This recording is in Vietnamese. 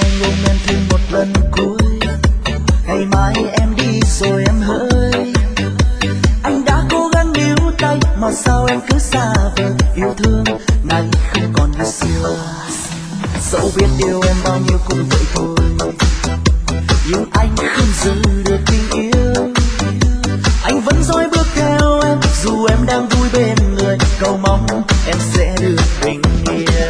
anh ôm em thêm một lần cuối. Ngày mai em đi rồi em hỡi, anh đã cố gắng níu tay mà sao em cứ xa vời. Yêu thương nay không còn như xưa, dẫu biết yêu em bao nhiêu cũng vậy thôi, nhưng anh không giữ được tình yêu. Anh vẫn dõi bước theo em dù em đang vui bên người, cầu mong em sẽ được bình yên.